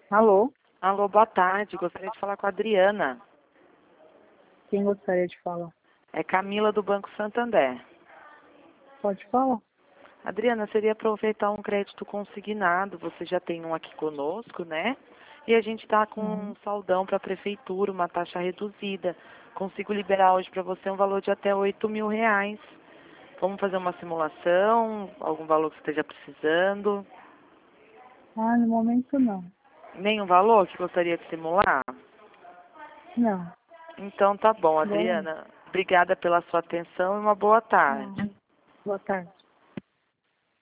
Alô? Alô, boa tarde. Gostaria de falar com a Adriana. Quem gostaria de falar? É Camila do Banco Santander. Pode falar? Adriana, seria aproveitar um crédito consignado. Você já tem um aqui conosco, né? E a gente está com um saldão para a prefeitura, uma taxa reduzida. Consigo liberar hoje para você um valor de até R$ 8.000. Vamos fazer uma simulação? Algum valor que você esteja precisando? Ah, no momento não. Nenhum valor que gostaria de simular? Não. Então tá bom, Bom, Adriana. Obrigada pela sua atenção e uma boa tarde. boa tarde.